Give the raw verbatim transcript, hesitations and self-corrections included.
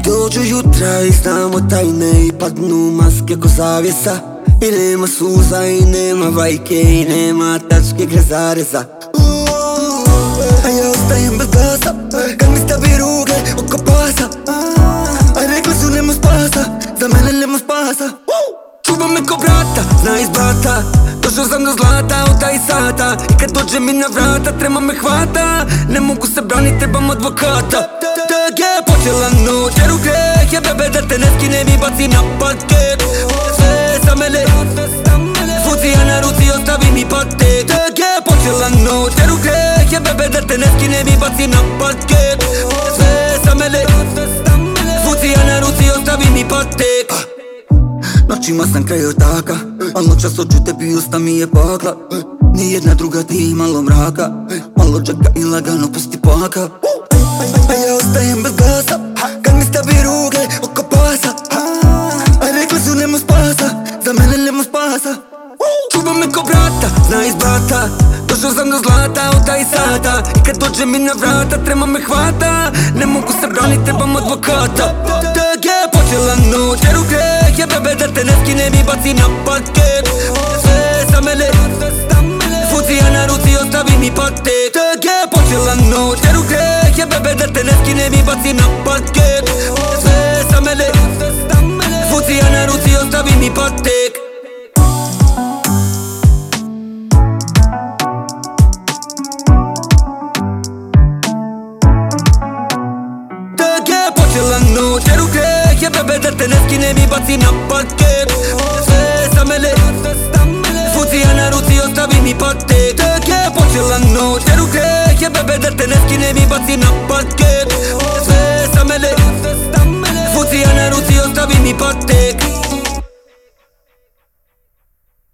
Dođu jutra i znamo tajne i padnu maske ko zavjesa. I nema suza i nema vajke i nema tačke kraj zareza. A ja ostajem bez glasa kad mi stavi ruke oko pasa. A rekli su nema spasa, za mene nema spasa. Čuva me ko brata, zna iz blata. Došao sam do zlata, od taj sata. I kad dođe mi na vrata, treba me hvata. Ne mogu se branit, trebam advokata. Tak je počela noć, jer u greh je bebe da te ne skinem i bacim na parket. Sve za mene, zvuci ja na ruci, ostavi mi patek. Tak je počela noć, jer u greh je bebe da te ne skinem i bacim na parket. Sve za mene, zvuci ja na ruci, ostavi mi patek. Noćima sam kraj ortaka, al noćas ođu tebi usta mi je pakla. Nijedna druga ti malo mraka, malo džaka i lagano pusti paka. A ja ostajem bez glasa kad mi stavi ruke oko pasa. A rekli su nema spasa, za mene nema spasa. Čuva me ko brata, zna iz blata. Došao sam do zlata, od taj sata. I kad dođe mi na vrata, treba me hvata. Ne mogu se branit, trebam advokata. Tak je počela noć, jer u greh je bebe da te ne skinem i bacim na parket. Sve za mene, zvuci ja na ruci, ostavi mi patek. Tak je počela noć, jer u greh je bebe da te ne skinem i bacim na parket. Sve za mene, zvuci ja na ruci, ostavi mi patek. Počela noć, jer u greh je bebe da te ne skinem i bacim na parket. Sve za mene, zvuci ja na ruci, ostavi mi patek. Tak je počela noć, jer u greh je bebe da te ne skinem i bacim na parket. Sve